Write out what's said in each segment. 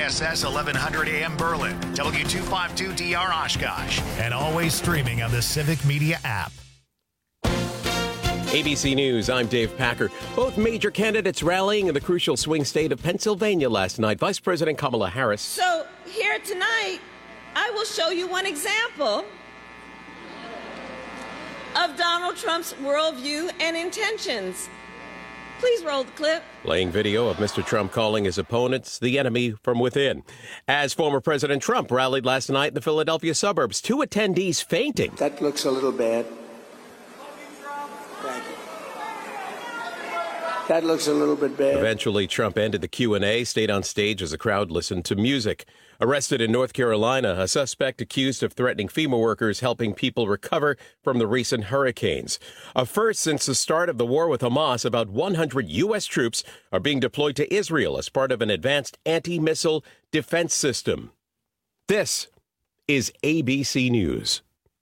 WISS 1100 AM Berlin, W252DR Oshkosh, and always streaming on the Civic Media app. ABC News, I'm Dave Packer. Both major candidates rallying in the crucial swing state of Pennsylvania last night. Vice President Kamala Harris. So here tonight, I will show you one example of Donald Trump's worldview and intentions. Please roll the clip. Playing video of Mr. Trump calling his opponents the enemy from within. As former President Trump rallied last night in the Philadelphia suburbs, 2 attendees fainting. That looks a little bad. Thank you. That looks a little bit bad. Eventually, Trump ended the Q&A, stayed on stage as the crowd listened to music. Arrested in North Carolina, a suspect accused of threatening FEMA workers helping people recover from the recent hurricanes. A first since the start of the war with Hamas, about 100 U.S. troops are being deployed to Israel as part of an advanced anti-missile defense system. This is ABC News.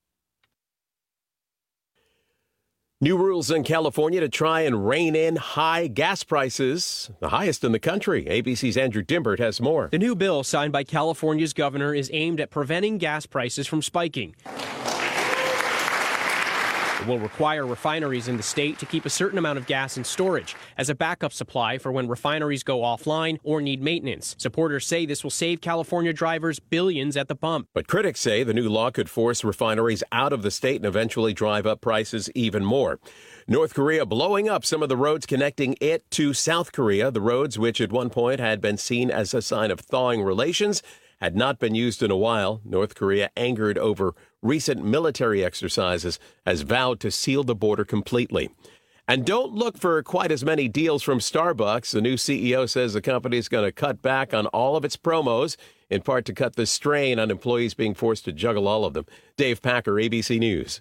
New rules in California to try and rein in high gas prices, the highest in the country. ABC's Andrew Dimbert has more. The new bill signed by California's governor is aimed at preventing gas prices from spiking. It will require refineries in the state to keep a certain amount of gas in storage as a backup supply for when refineries go offline or need maintenance. Supporters say this will save California drivers billions at the pump. But critics say the new law could force refineries out of the state and eventually drive up prices even more. North Korea blowing up some of the roads connecting it to South Korea. The roads, which at one point had been seen as a sign of thawing relations, had not been used in a while. North Korea, angered over recent military exercises, has vowed to seal the border completely. And don't look for quite as many deals from Starbucks. The new CEO says the company is going to cut back on all of its promos, in part to cut the strain on employees being forced to juggle all of them. Dave Packer, ABC News.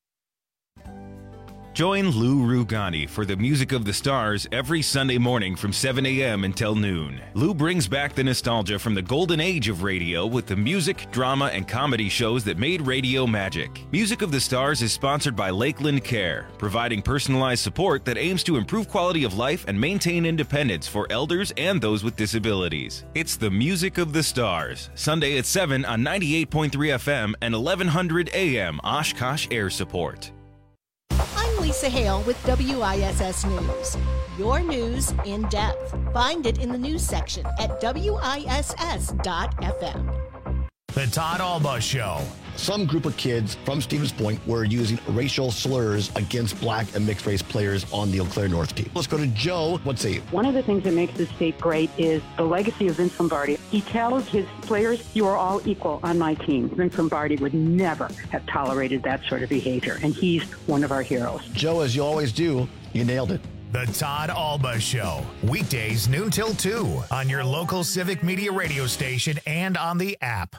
Join Lou Rugani for the Music of the Stars every Sunday morning from 7 a.m. until noon. Lou brings back the nostalgia from the golden age of radio with the music, drama, and comedy shows that made radio magic. Music of the Stars is sponsored by Lakeland Care, providing personalized support that aims to improve quality of life and maintain independence for elders and those with disabilities. It's the Music of the Stars, Sunday at 7 on 98.3 FM and 1100 AM Oshkosh Air Support. I'm Lisa Hale with WISS News. Your news in depth. Find it in the news section at WISS.FM. The Todd Alba Show. Some group of kids from Stevens Point were using racial slurs against black and mixed race players on the Eau Claire North team. Let's go to Joe. Let's see. One of the things that makes this state great is the legacy of Vince Lombardi. He tells his players, you are all equal on my team. Vince Lombardi would never have tolerated that sort of behavior, and he's one of our heroes. Joe, as you always do, you nailed it. The Todd Alba Show. Weekdays noon till 2 on your local Civic Media radio station and on the app.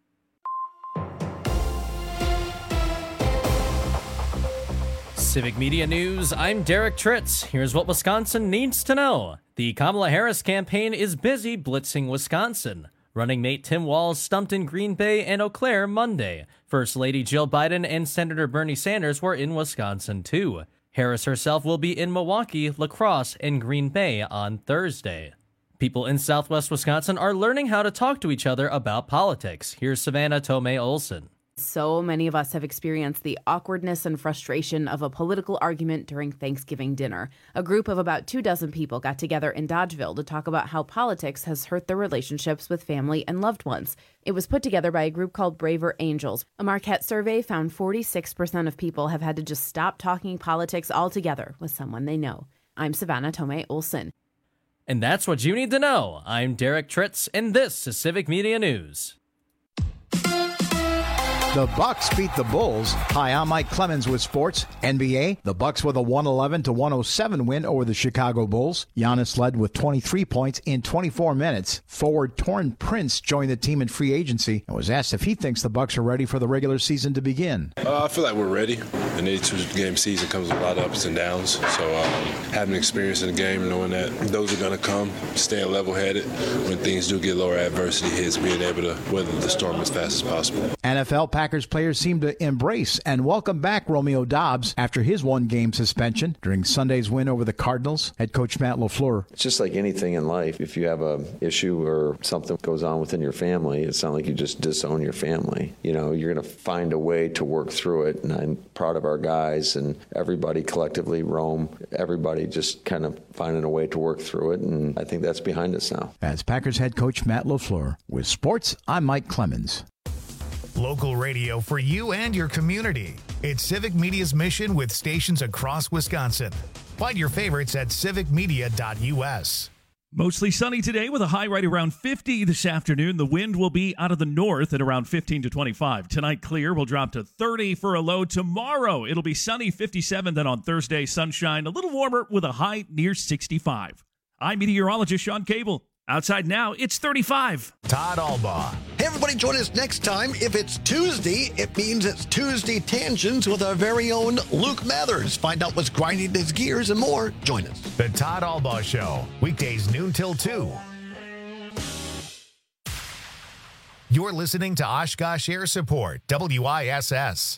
Civic Media News, I'm Derek Tritz. Here's what Wisconsin needs to know. The Kamala Harris campaign is busy blitzing Wisconsin. Running mate Tim Walz stumped in Green Bay and Eau Claire Monday. First Lady Jill Biden and Senator Bernie Sanders were in Wisconsin too. Harris herself will be in Milwaukee, La Crosse, and Green Bay on Thursday. People in southwest Wisconsin are learning how to talk to each other about politics. Here's Savannah Tomei Olson. So many of us have experienced the awkwardness and frustration of a political argument during Thanksgiving dinner. A group of about 24 people got together in Dodgeville to talk about how politics has hurt their relationships with family and loved ones. It was put together by a group called Braver Angels. A Marquette survey found 46% of people have had to just stop talking politics altogether with someone they know. I'm Savannah Tomei Olson. And that's what you need to know. I'm Derek Tritz, and this is Civic Media News. The Bucks beat the Bulls. Hi, I'm Mike Clemens with sports. NBA, the Bucks with a 111-107 win over the Chicago Bulls. Giannis led with 23 points in 24 minutes. Forward Torrin Prince joined the team in free agency and was asked if he thinks the Bucks are ready for the regular season to begin. I feel like we're ready. An 82-game season comes with a lot of ups and downs. So having experience in the game, knowing that those are going to come, staying level-headed when things do get lower, adversity hits, being able to weather the storm as fast as possible. NFL Packers players seem to embrace and welcome back Romeo Doubs after his one-game suspension during Sunday's win over the Cardinals. Head coach Matt LaFleur. It's just like anything in life. If you have an issue or something goes on within your family, it's not like you just disown your family. You know, you're going to find a way to work through it, and I'm proud of our guys and everybody collectively, Rome, everybody just kind of finding a way to work through it, and I think that's behind us now. As Packers head coach Matt LaFleur. With sports, I'm Mike Clemens. Local radio for you and your community. It's Civic Media's mission with stations across Wisconsin. Find your favorites at civicmedia.us. Mostly sunny today with a high right around 50 this afternoon. The wind will be out of the north at around 15 to 25. Tonight, clear will drop to 30 for a low. Tomorrow, it'll be sunny, 57. Then on Thursday, sunshine, a little warmer with a high near 65. I'm meteorologist Sean Cable. Outside now, it's 35. Todd Albaugh. Hey, everybody, join us next time. If it's Tuesday, it means it's Tuesday Tangents with our very own Luke Mathers. Find out what's grinding his gears and more. Join us. The Todd Albaugh Show, weekdays noon till 2. You're listening to Oshkosh Air Support, WISS.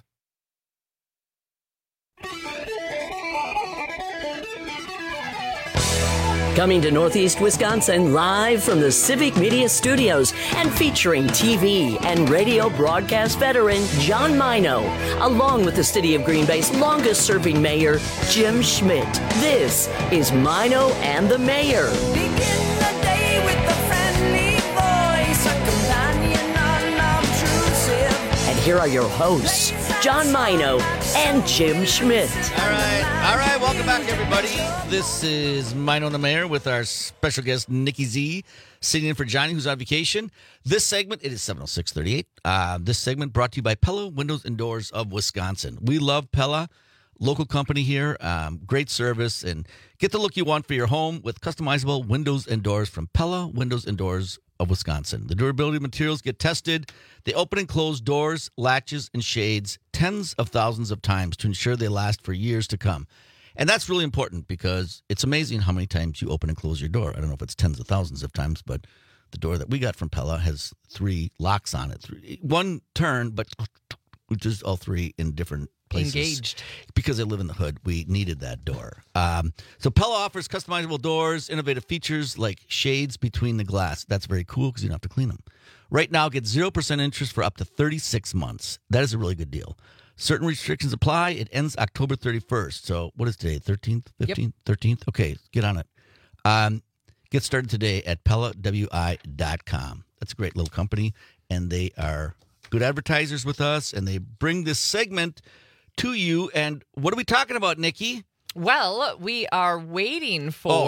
Coming to Northeast Wisconsin live from the Civic Media Studios and featuring TV and radio broadcast veteran John Mino, along with the City of Green Bay's longest-serving mayor, Jim Schmidt. This is Mino and the Mayor. Begin the day with a friendly voice, a companion unobtrusive. And here are your hosts, John Mino and Jim Schmidt. All right, welcome back, everybody. This is Mino and the Mayor with our special guest, Nikki Z, sitting in for Johnny, who's on vacation. This segment, it is 7:06:38. This segment brought to you by Pella Windows and Doors of Wisconsin. We love Pella, local company here, great service, and get the look you want for your home with customizable windows and doors from Pella Windows and Doors of Wisconsin. The durability materials get tested. They open and close doors, latches, and shades tens of thousands of times to ensure they last for years to come. And that's really important because it's amazing how many times you open and close your door. I don't know if it's tens of thousands of times, but the door that we got from Pella has 3 locks on it. One turn, but just all 3 in different places. Engaged. Because they live in the hood, we needed that door. So Pella offers customizable doors, innovative features like shades between the glass. That's very cool because you don't have to clean them. Right now, get 0% interest for up to 36 months. That is a really good deal. Certain restrictions apply. It ends October 31st. So what is today, 13th, 15th, Yep. 13th? Okay, get on it. Get started today at PellaWI.com. That's a great little company, and they are good advertisers with us, and they bring this segment to you. And what are we talking about, Nikki? Well, we are waiting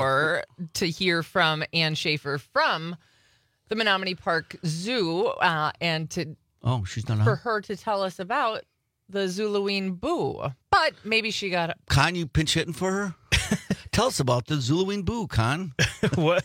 to hear from Ann Schaefer from the Menominee Park Zoo, and she's not on. for her to tell us about the Zulaween Boo. But maybe she got Con, you pinch hitting for her? Tell us about the Zulaween Boo, Con. What?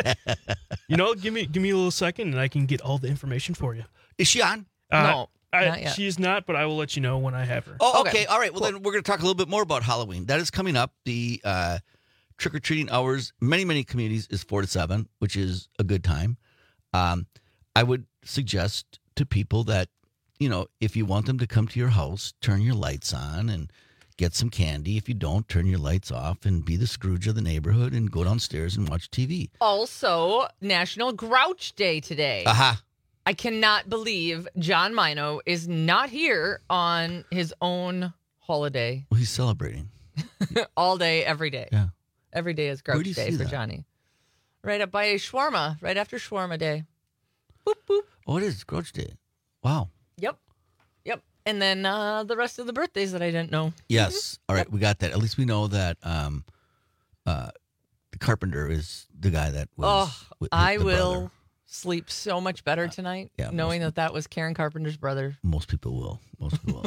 You know, give me a little second, and I can get all the information for you. Is she on? No, not yet. She is not, but I will let you know when I have her. Oh, okay. All right. Well, then we're going to talk a little bit more about Halloween. That is coming up. The trick-or-treating hours, many communities, is 4 to 7, which is a good time. I would suggest to people that, you know, if you want them to come to your house, turn your lights on and get some candy. If you don't, turn your lights off and be the Scrooge of the neighborhood and go downstairs and watch TV. also National Grouch Day today. Aha. I cannot believe John Mino is not here on his own holiday. Well, he's celebrating. All day, every day. Yeah. Every day is Where Grouch do you Day see for that? Johnny. Right up by Shawarma, right after Shawarma Day. Oh, it is Grouch Day. Wow. Yep. And then the rest of the birthdays that I didn't know. Yes. All right, we got that. At least we know that the carpenter is the guy that was. I the will brother. sleep so much better tonight knowing that was Karen Carpenter's brother. Most people will.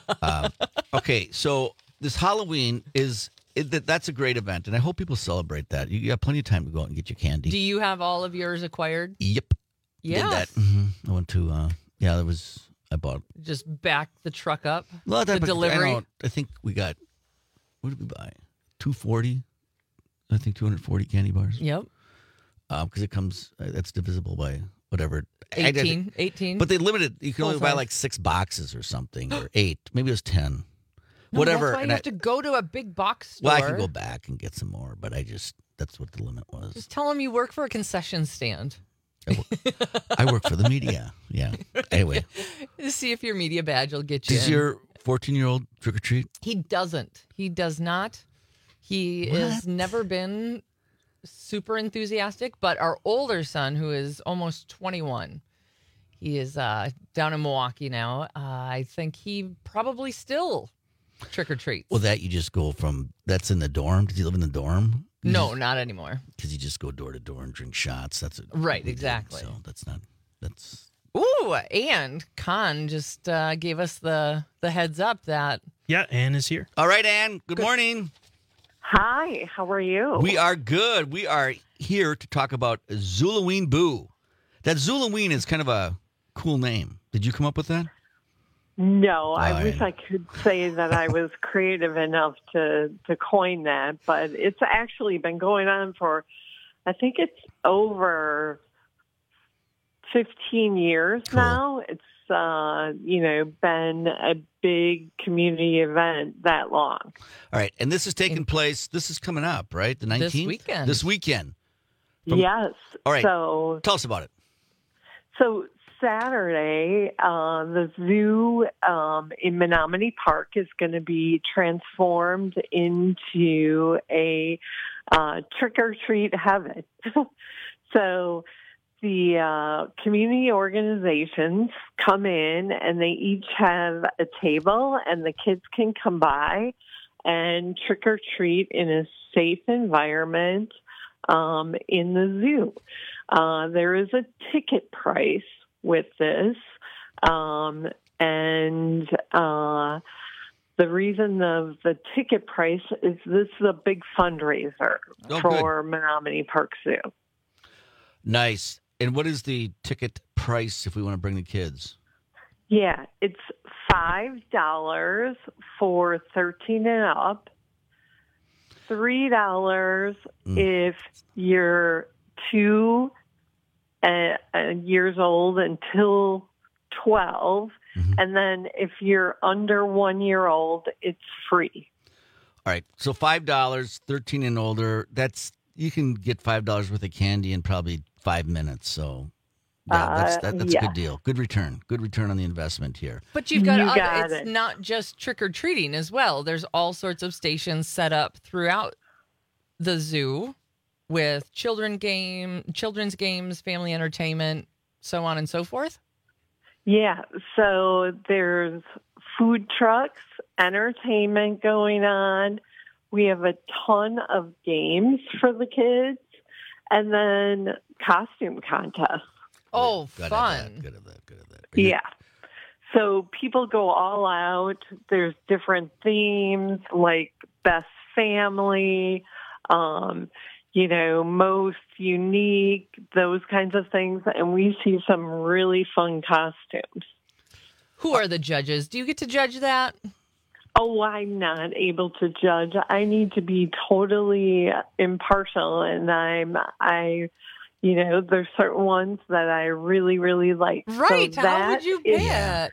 Okay, so this Halloween that's a great event, and I hope people celebrate that. You got plenty of time to go out and get your candy. Do you have all of yours acquired? Yep. Yeah. Did that. I went to. I bought. Just back the truck up. Well, the delivery. I think we got. What did we buy? 240. I think 240 candy bars. Yep. Because it comes. That's divisible by whatever. 18. But they limited. You can only buy size. like 6 boxes or something, or 8. Maybe it was 10. No, Whatever. That's why And you have to go to a big box store. Well, I can go back and get some more, but that's what the limit was. Just tell them you work for a concession stand. I work for the media. Yeah. Anyway. See if your media badge will get you Does in. your 14-year-old trick or treat? He doesn't. He does not. He has never been super enthusiastic, but our older son, who is almost 21, he is down in Milwaukee now. I think he probably still trick-or-treats. Well, that you just go from, that's in the dorm. Does he live in the dorm? No, not anymore. Because you just go door to door and drink shots. That's Right, exactly. So that's. Ooh, and Con just gave us the heads up that. Yeah, Ann is here. All right, Ann. Good morning. Hi, how are you? We are good. We are here to talk about Zulaween Boo. That Zulaween is kind of a cool name. Did you come up with that? No, I All wish right. I could say that I was creative enough to coin that, but it's actually been going on for, I think it's over 15 years now. It's, been a big community event that long. All right. And this is taking place, this is coming up, right? The 19th? This weekend. This weekend. Yes. All right. So tell us about it. So Saturday, the zoo in Menominee Park is going to be transformed into a trick-or-treat heaven. So the community organizations come in and they each have a table and the kids can come by and trick-or-treat in a safe environment in the zoo. There is a ticket price with this, and the reason of the ticket price is this is a big fundraiser for Menominee Park Zoo. Nice. And what is the ticket price if we want to bring the kids? Yeah, it's $5 for 13 and up, $3 if you're 2 years old until 12, and then if you're under 1 year old, it's free. All right. So $5, 13 and older. You can get $5 worth of candy in probably 5 minutes. So yeah, that's a good deal. Good return. Good return on the investment here. But you've got, it's not just trick-or-treating as well. There's all sorts of stations set up throughout the zoo with children's games, family entertainment, so on and so forth. Yeah, so there's food trucks, entertainment going on. We have a ton of games for the kids, and then costume contests. Oh, fun. Good of that. Yeah. So people go all out. There's different themes like best family, most unique, those kinds of things. And we see some really fun costumes. Who are the judges? Do you get to judge that? Oh, I'm not able to judge. I need to be totally impartial, and there's certain ones that I really, really like. Right. So How would you pick?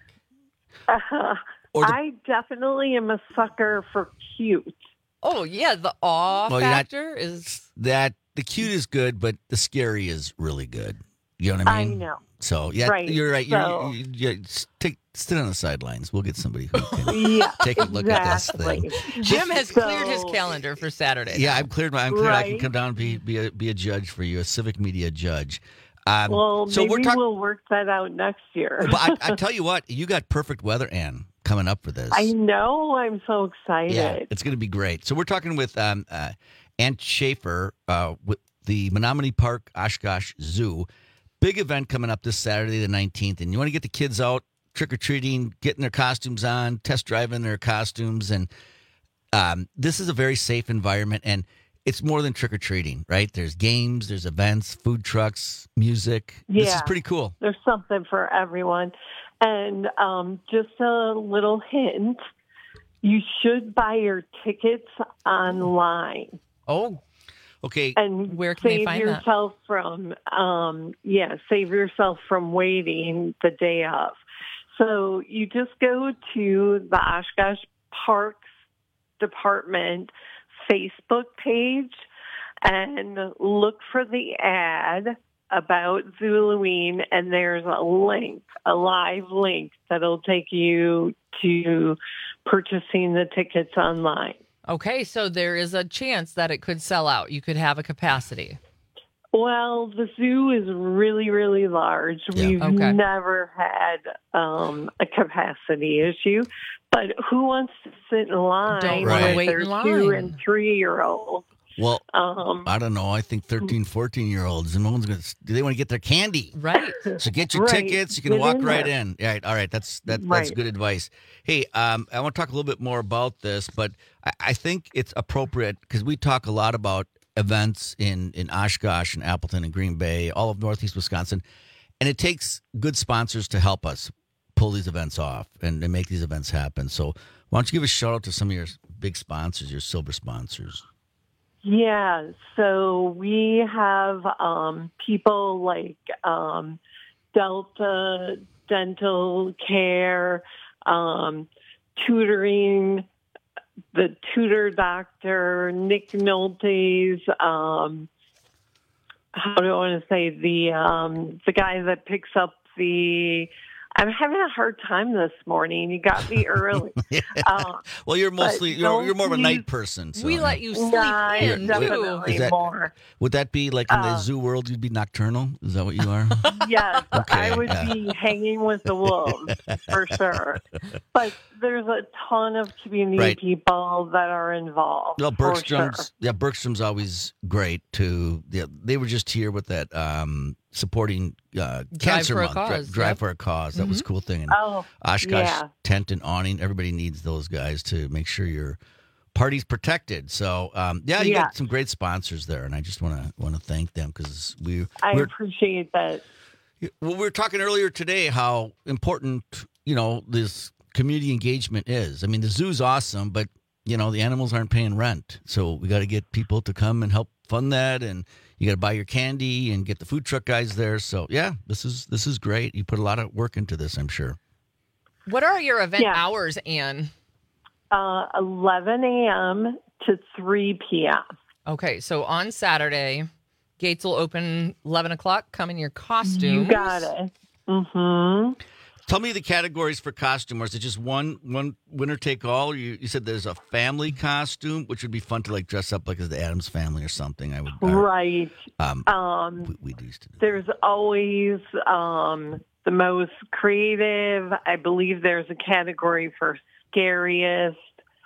I definitely am a sucker for cute. Oh, yeah. The awe factor is... The cute is good, but the scary is really good. You know what I mean? I know. So, yeah, Right. you're right. So- Sit on the sidelines. We'll get somebody who can take a look at this thing. Jim has cleared his calendar for Saturday. Yeah, I'm cleared. I can Right. come down and be a judge for you, a civic media judge. Well, so maybe we'll work that out next year. But I tell you what, you got perfect weather, Ann, coming up for this. I know. I'm so excited. Yeah, it's going to be great. So we're talking with Ann Schaefer with the Menominee Park Oshkosh Zoo. Big event coming up this Saturday, the 19th. And you want to get the kids out, trick-or-treating, getting their costumes on, test driving their costumes. And this is a very safe environment. And it's more than trick-or-treating, right? There's games, there's events, food trucks, music. Yeah, This is pretty cool. There's something for everyone. And just a little hint, you should buy your tickets online. Oh. Okay. And where can they find yourself from save yourself from waiting the day of. So you just go to the Oshkosh Parks Department Facebook page and look for the ad about Zulaween, and there's a live link that'll take you to purchasing the tickets online. Okay, so there is a chance that it could sell out. You could have a capacity. Well, the zoo is really, really large. Yeah. We've Okay. never had a capacity issue. But who wants to sit in line Don't wanna with wait their in 2 line. and 3-year-olds? Well, Um, I don't know. I think 13, 14-year-olds, and no one's going to. They want to get their candy, right? So get your Right. tickets. You can Get walk in right there. in. All right. That's Right. good advice. Hey, I want to talk a little bit more about this, but I think it's appropriate because we talk a lot about events in Oshkosh and Appleton and Green Bay, all of Northeast Wisconsin, and it takes good sponsors to help us pull these events off and make these events happen. So why don't you give a shout out to some of your big sponsors, your silver sponsors? Yeah, so we have people like Delta Dental Care, tutoring, the tutor doctor, Nick Nolte's, how do I want to say, the guy that picks up the... I'm having a hard time this morning. You got me early. Well, you're mostly but you're more of a don't night you- person. So. We let you sleep Nah, in, definitely Is that- more. Would that be like in the zoo world? You'd be nocturnal. Is that what you are? Yes, Okay, I would yeah. be hanging with the wolves for sure. But there's a ton of community Right. people that are involved. Well, for Bergstrom's sure. Bergstrom's always great too. Yeah, they were just here with that supporting Cancer for a Month, Cause, Drive yep. for a Cause. That was a cool thing. And Oh, Oshkosh yeah. tent and awning. Everybody needs those guys to make sure your party's protected. So you Yeah. got some great sponsors there, and I just want to thank them because I we're appreciate that. well, we were talking earlier today how important, this community engagement is. I mean, the zoo's awesome, but, the animals aren't paying rent. So we got to get people to come and help fund that. And you got to buy your candy and get the food truck guys there. So, yeah, this is great. You put a lot of work into this, I'm sure. What are your event Yeah. hours, Ann? 11 a.m. to 3 p.m. Okay, so on Saturday, gates will open 11 o'clock. Come in your costumes. You got it. Mm-hmm. Tell me the categories for costume. Or is it just one winner take all? You said there's a family costume, which would be fun to like dress up like as the Addams Family or something. I would. Right. We used to. There's always the most creative. I believe there's a category for scariest.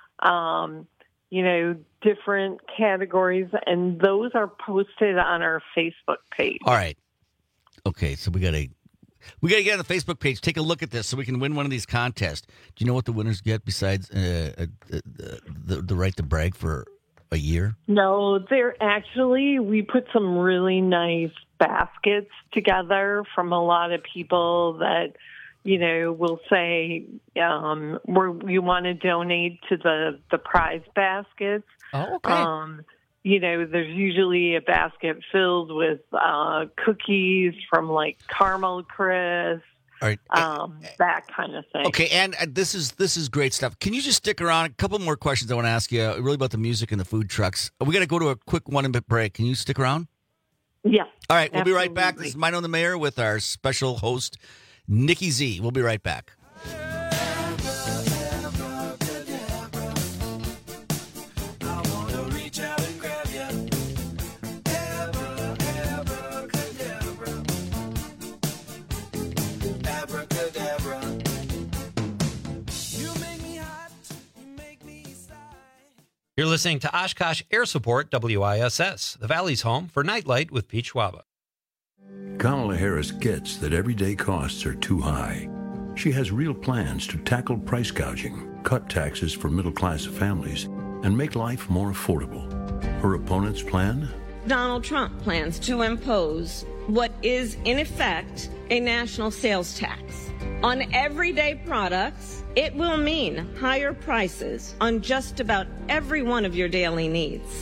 Different categories, and those are posted on our Facebook page. All right. Okay, so we gotta get on the Facebook page. Take a look at this so we can win one of these contests. Do you know what the winners get besides the right to brag for a year? No, we put some really nice baskets together from a lot of people that, will say we want to donate to the prize baskets. Oh, okay. There's usually a basket filled with cookies from like Caramel Crisp, All right. that kind of thing. Okay, and this is great stuff. Can you just stick around? A couple more questions I want to ask you, really about the music and the food trucks. We got to go to a quick 1-minute break. Can you stick around? Yeah. All right, we'll be right back. Absolutely. This is Mino the Mayor with our special host, Nikki Z. We'll be right back. You're listening to Oshkosh Air Support WISS, the Valley's home for Nightlight with Pete Schwaba. Kamala Harris gets that everyday costs are too high. She has real plans to tackle price gouging, cut taxes for middle-class families, and make life more affordable. Her opponent's plan? Donald Trump plans to impose what is, in effect, a national sales tax. On everyday products, it will mean higher prices on just about every one of your daily needs.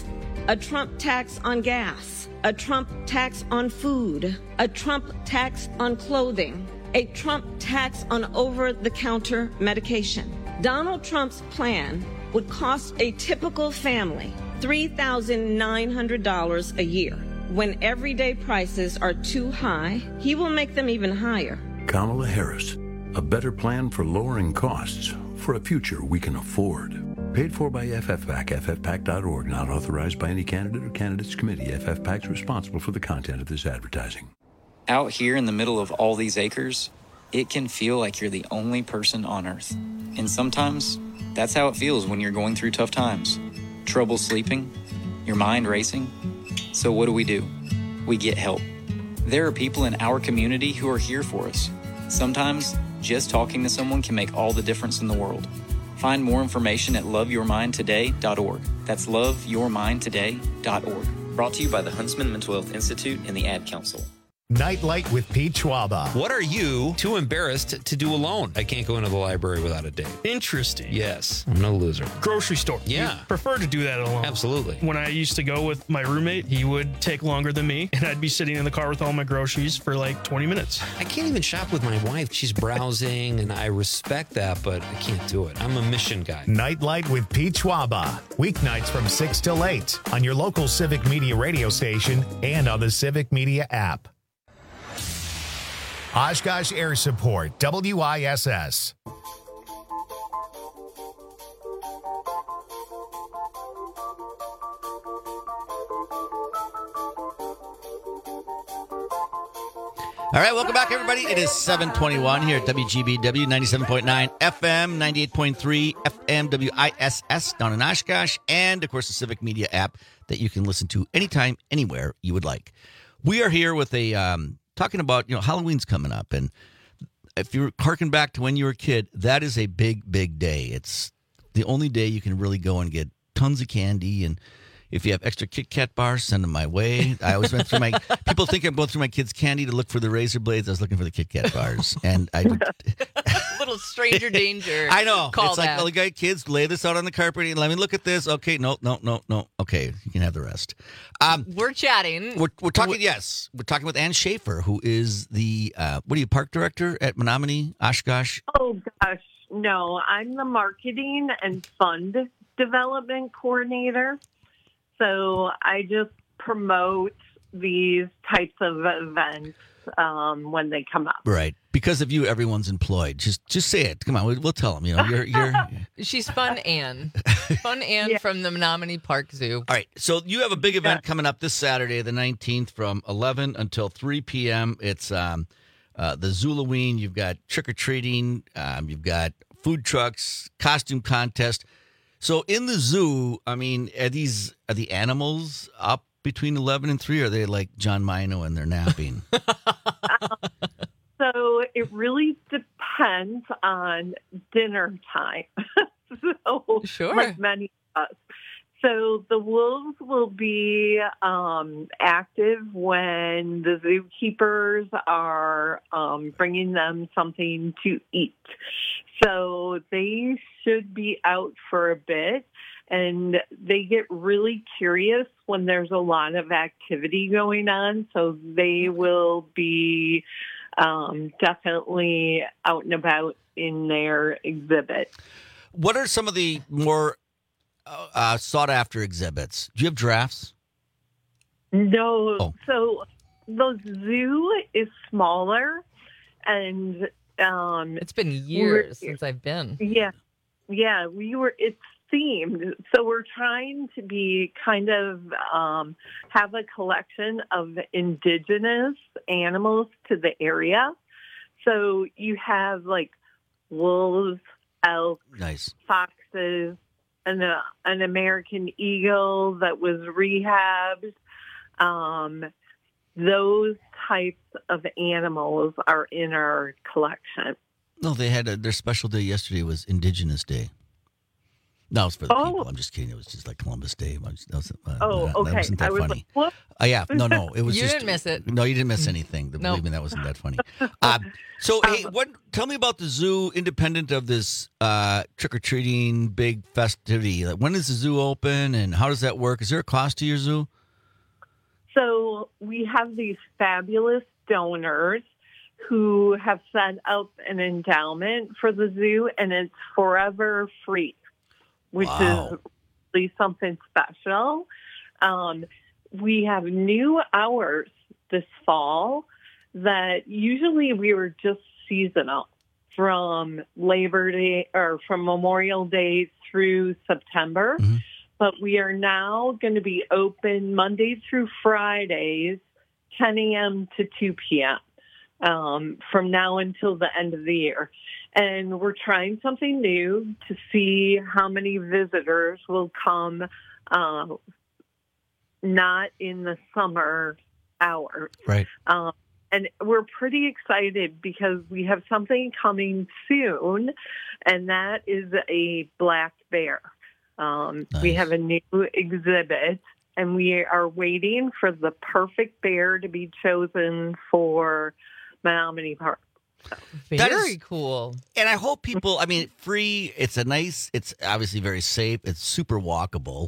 a Trump tax on gas, a Trump tax on food, a Trump tax on clothing, a Trump tax on over-the-counter medication. Donald Trump's plan would cost a typical family $3,900 a year. When everyday prices are too high, he will make them even higher. Kamala Harris, a better plan for lowering costs for a future we can afford. Paid for by FFPAC, ffpac.org, not authorized by any candidate or candidates committee. FFPAC's responsible for the content of this advertising. Out here in the middle of all these acres, it can feel like you're the only person on Earth. And sometimes, that's how it feels when you're going through tough times. Trouble sleeping, your mind racing. So what do? We get help. There are people in our community who are here for us. Sometimes, just talking to someone can make all the difference in the world. Find more information at loveyourmindtoday.org. That's loveyourmindtoday.org. Brought to you by the Huntsman Mental Health Institute and the Ad Council. Nightlight with Pete Schwaba. What are you too embarrassed to do alone? I can't go into the library without a date. Interesting. Yes, I'm no loser. Grocery store. Yeah. You prefer to do that alone. Absolutely. When I used to go with my roommate, he would take longer than me, and I'd be sitting in the car with all my groceries for like 20 minutes. I can't even shop with my wife. She's browsing, and I respect that, but I can't do it. I'm a mission guy. Nightlight with Pete Schwaba. Weeknights from 6 till 8 on your local Civic Media radio station and on the Civic Media app. Oshkosh Air Support, WISS. All right, welcome back, everybody. It is 7:21 here at WGBW 97.9 FM, 98.3 FM WISS down in Oshkosh, and, of course, the Civic Media app that you can listen to anytime, anywhere you would like. We are here with a talking about, Halloween's coming up, and if you're harking back to when you were a kid, that is a big, big day. It's the only day you can really go and get tons of candy, and if you have extra Kit Kat bars, send them my way. I always went through people think I'm going through my kids' candy to look for the razor blades. I was looking for the Kit Kat bars. And I Little stranger danger. I know. Call it's that. like, well, kids, lay this out on the carpet and let me look at this. Okay, no. Okay, you can have the rest. We're chatting. We're talking, yes. We're talking with Ann Schaefer, who is the, park director at Menominee, Oshkosh? Oh, gosh. No, I'm the marketing and fund development coordinator. So I just promote these types of events when they come up. Right. Because of you, everyone's employed. Just say it. Come on, we'll tell them. You're. She's Fun Ann. Fun Ann from the Menominee Park Zoo. All right. So you have a big event coming up this Saturday, the 19th, from 11 until 3 p.m. It's the Zulaween. You've got trick-or-treating. You've got food trucks, costume contest. So in the zoo, I mean, are the animals up between 11 and 3? Or are they like John Mino and they're napping? So it really depends on dinner time. Sure. Like many of us. So the wolves will be active when the zookeepers are bringing them something to eat. So they should be out for a bit, and they get really curious when there's a lot of activity going on. So they will be definitely out and about in their exhibit. What are some of the more sought-after exhibits? Do you have giraffes? No. Oh. So the zoo is smaller, and it's been years since I've been. Yeah. It's themed, so we're trying to be kind of have a collection of indigenous animals to the area. So you have like wolves, elk, nice, foxes, and an American eagle that was rehabbed. Those types of animals are in our collection. No, they had their special day yesterday was Indigenous Day. No, it's for the people. I'm just kidding. It was just like Columbus Day. Okay. That wasn't that I was funny. like, what? Yeah, no. It was You just, didn't miss it. No, you didn't miss anything. Believe me, that wasn't that funny. So, hey, tell me about the zoo, independent of this trick-or-treating big festivity. Like, when is the zoo open, and how does that work? Is there a cost to your zoo? So we have these fabulous donors who have set up an endowment for the zoo, and it's forever free, which is really something special. We have new hours this fall that usually we were just seasonal from Labor Day or from Memorial Day through September. Mm-hmm. But we are now going to be open Mondays through Fridays, 10 a.m. to 2 p.m. From now until the end of the year. And we're trying something new to see how many visitors will come not in the summer hours. Right. And we're pretty excited because we have something coming soon, and that is a black bear. We have a new exhibit, and we are waiting for the perfect bear to be chosen for Menominee Park. Very cool. And I hope people, free, it's obviously very safe. It's super walkable,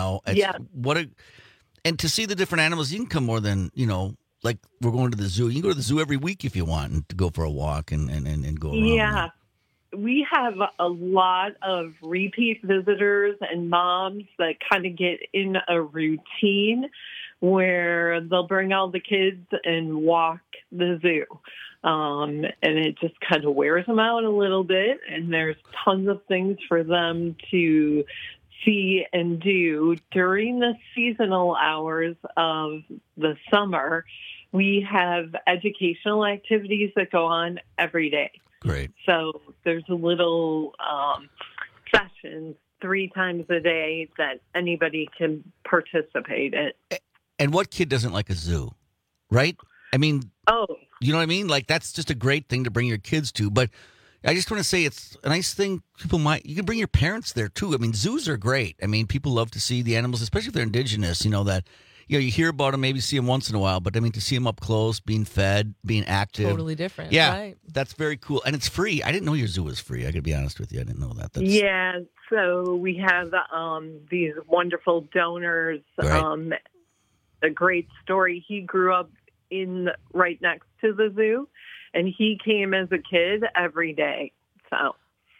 and to see the different animals, you can come more than, like we're going to the zoo. You can go to the zoo every week if you want and to go for a walk and go around. Yeah. We have a lot of repeat visitors and moms that kind of get in a routine where they'll bring all the kids and walk the zoo. And it just kind of wears them out a little bit. And there's tons of things for them to see and do during the seasonal hours of the summer. We have educational activities that go on every day. Great. So there's little sessions 3 times a day that anybody can participate in. And what kid doesn't like a zoo, right? You know what I mean? Like, that's just a great thing to bring your kids to. But I just want to say it's a nice thing. You can bring your parents there, too. Zoos are great. People love to see the animals, especially if they're indigenous, you hear about them, maybe see them once in a while, but to see them up close, being fed, being active. Totally different. Yeah, right. That's very cool. And it's free. I didn't know your zoo was free. I got to be honest with you. I didn't know that. Yeah, so we have these wonderful donors. Right. A great story. He grew up right next to the zoo, and he came as a kid every day. So.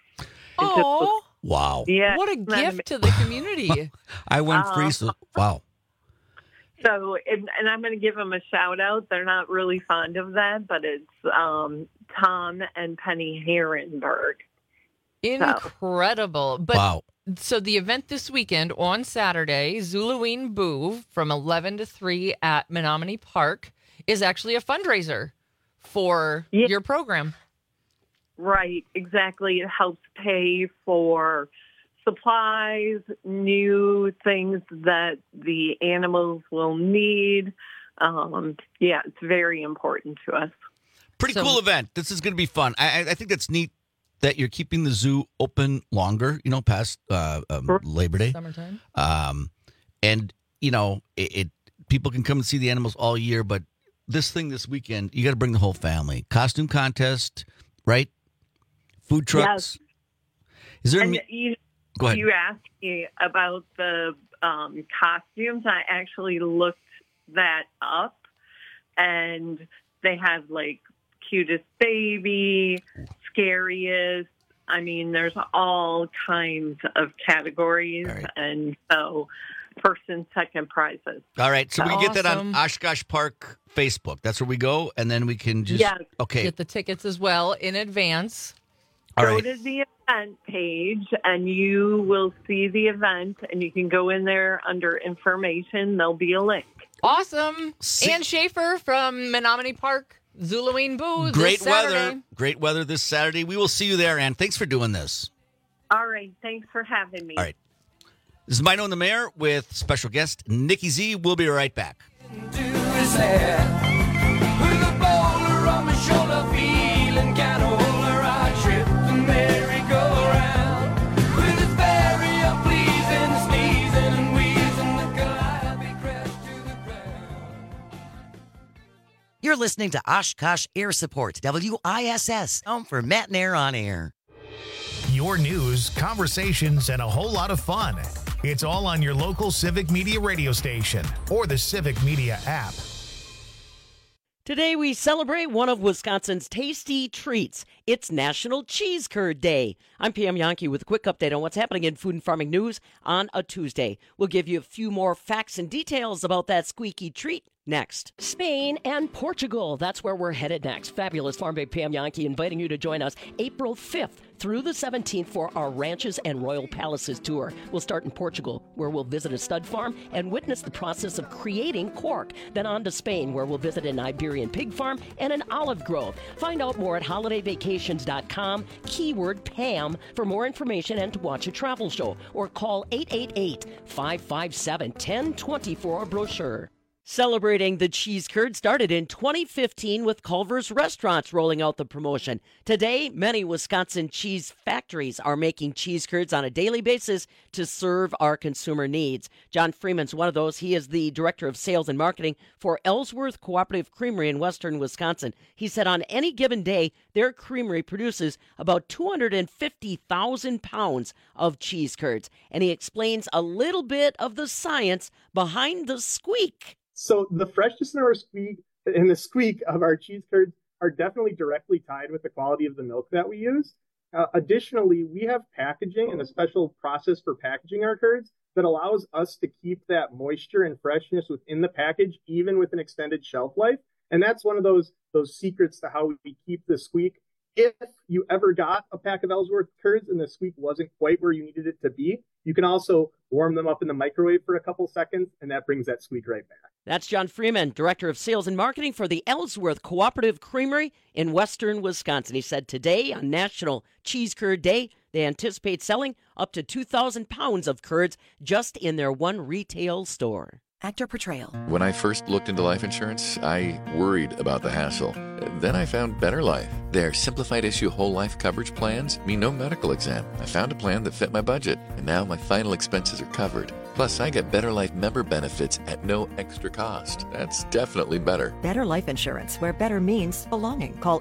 Oh, wow. Yeah. What a gift to the community. I went free, so wow. So, and I'm going to give them a shout out. They're not really fond of that, but it's Tom and Penny Herrenberg. Incredible. But wow. So the event this weekend on Saturday, Zulaween Boo from 11 to 3 at Menominee Park is actually a fundraiser for your program. Right, exactly. It helps pay for supplies, new things that the animals will need. It's very important to us. Pretty cool event. This is going to be fun. I think that's neat that you're keeping the zoo open longer, past Labor Day. Summertime. And, people can come and see the animals all year, but this weekend, you got to bring the whole family. Costume contest, right? Food trucks. Yes. Is there Go ahead. You asked me about the costumes. I actually looked that up, and they have cutest baby, scariest. There's all kinds of categories, and so first and second prizes. All right, so we can get that on Oshkosh Park Facebook. That's where we go, and then we can just get the tickets as well in advance. Go to the event page, and you will see the event, and you can go in there under information. There'll be a link. Awesome. Ann Schaefer from Menominee Park, Zulaween Boo. Great weather this Saturday. We will see you there, Ann. Thanks for doing this. All right. Thanks for having me. All right. This is Mino and the Mayor with special guest Nikki Z. We'll be right back. You're listening to Oshkosh Air Support, WISS, home for Matt and Air on Air. Your news, conversations, and a whole lot of fun. It's all on your local Civic Media radio station or the Civic Media app. Today we celebrate one of Wisconsin's tasty treats. It's National Cheese Curd Day. I'm Pam Yankee with a quick update on what's happening in food and farming news on a Tuesday. We'll give you a few more facts and details about that squeaky treat next. Spain and Portugal. That's where we're headed next. Fabulous Farm Babe Pam Yankee inviting you to join us April 5th through the 17th for our Ranches and Royal Palaces tour. We'll start in Portugal, where we'll visit a stud farm and witness the process of creating cork. Then on to Spain, where we'll visit an Iberian pig farm and an olive grove. Find out more at holidayvacations.com, keyword Pam, for more information and to watch a travel show. Or call 888-557-1020 for a brochure. Celebrating the cheese curd started in 2015 with Culver's Restaurants rolling out the promotion. Today, many Wisconsin cheese factories are making cheese curds on a daily basis to serve our consumer needs. John Freeman's one of those. He is the Director of Sales and Marketing for Ellsworth Cooperative Creamery in western Wisconsin. He said on any given day, their creamery produces about 250,000 pounds of cheese curds. And he explains a little bit of the science behind the squeak. So the freshness in our squeak and the squeak of our cheese curds are definitely directly tied with the quality of the milk that we use. Additionally, we have packaging and a special process for packaging our curds that allows us to keep that moisture and freshness within the package, even with an extended shelf life. And that's one of those secrets to how we keep the squeak. If you ever got a pack of Ellsworth curds and the squeak wasn't quite where you needed it to be, you can also warm them up in the microwave for a couple seconds, and that brings that squeak right back. That's John Freeman, Director of Sales and Marketing for the Ellsworth Cooperative Creamery in western Wisconsin. He said today on National Cheese Curd Day, they anticipate selling up to 2,000 pounds of curds just in their one retail store. Actor portrayal. When I first looked into life insurance, I worried about the hassle. Then I found Better Life. Their simplified issue whole life coverage plans mean no medical exam. I found a plan that fit my budget, and now my final expenses are covered. Plus, I get Better Life member benefits at no extra cost. That's definitely better. Better Life Insurance, where better means belonging. Call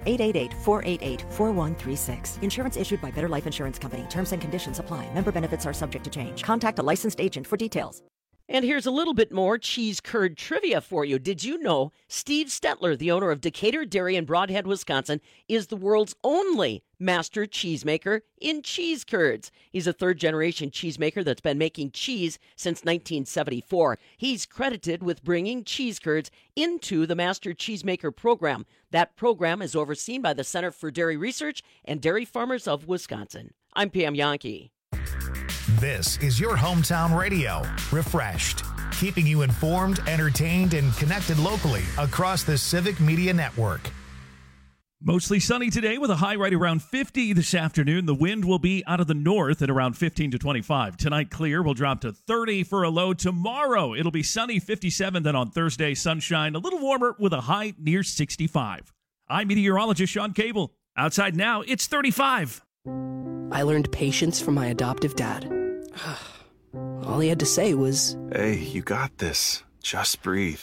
888-488-4136. Insurance issued by Better Life Insurance Company. Terms and conditions apply. Member benefits are subject to change. Contact a licensed agent for details. And here's a little bit more cheese curd trivia for you. Did you know Steve Stetler, the owner of Decatur Dairy in Broadhead, Wisconsin, is the world's only master cheesemaker in cheese curds? He's a third-generation cheesemaker that's been making cheese since 1974. He's credited with bringing cheese curds into the Master Cheesemaker program. That program is overseen by the Center for Dairy Research and Dairy Farmers of Wisconsin. I'm Pam Yankee. This is your hometown radio, Refreshed, keeping you informed, entertained, and connected locally across the Civic Media Network. Mostly sunny today with a high right around 50 this afternoon. The wind will be out of the north at around 15 to 25. Tonight, clear will drop to 30 for a low. Tomorrow, it'll be sunny, 57. Then on Thursday, sunshine, a little warmer with a high near 65. I'm meteorologist Sean Cable. Outside now, it's 35. I learned patience from my adoptive dad. All he had to say was, "Hey, you got this. Just breathe."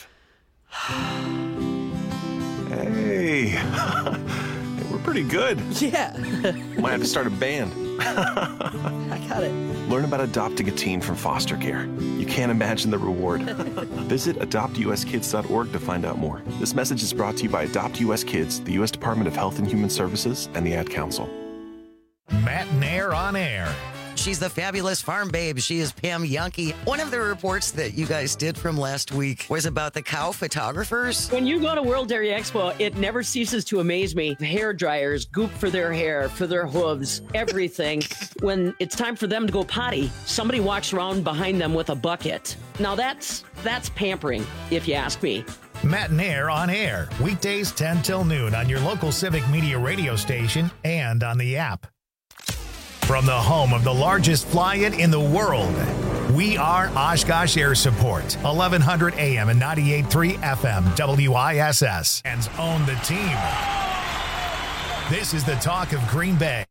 Hey, we're pretty good. Yeah. Might have to start a band. I got it. Learn about adopting a teen from foster care. You can't imagine the reward. Visit adoptuskids.org to find out more. This message is brought to you by Adopt US Kids, the U.S. Department of Health and Human Services, and the Ad Council. Matt and Air on Air. She's the fabulous farm babe. She is Pam Yankee. One of the reports that you guys did from last week was about the cow photographers. When you go to World Dairy Expo, it never ceases to amaze me. Hair dryers, goop for their hair, for their hooves, everything. When it's time for them to go potty, somebody walks around behind them with a bucket. Now that's pampering, if you ask me. Matt and Air on Air, weekdays 10 till noon on your local Civic Media radio station and on the app. From the home of the largest fly-in in the world, we are Oshkosh Air Support, 1100 AM and 98.3 FM, WISS, and own the team. This is the talk of Green Bay.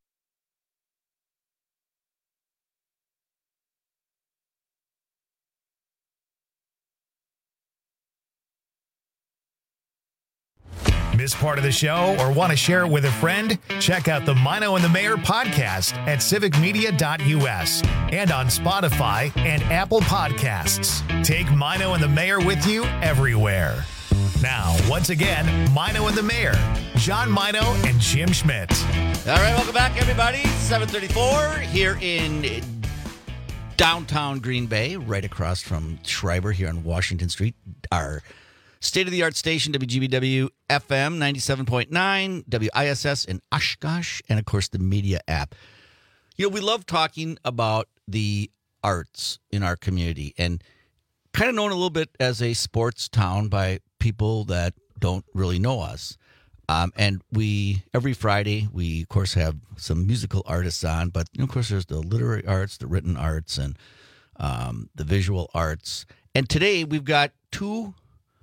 this part of the show or want to share it with a friend? Check out the Mino and the Mayor podcast at civicmedia.us and on Spotify and Apple Podcasts. Take Mino and the Mayor with you everywhere. Now, once again, Mino and the Mayor, John Mino and Jim Schmidt. All right, welcome back, everybody. 7:34 here in downtown Green Bay, right across from Schreiber here on Washington Street. Our state-of-the-art station, WGBW FM 97.9, WISS in Oshkosh, and, of course, the media app. You know, we love talking about the arts in our community and kind of known a little bit as a sports town by people that don't really know us. And we, every Friday, we, of course, have some musical artists on, but, of course, there's the literary arts, the written arts, and the visual arts. And today we've got two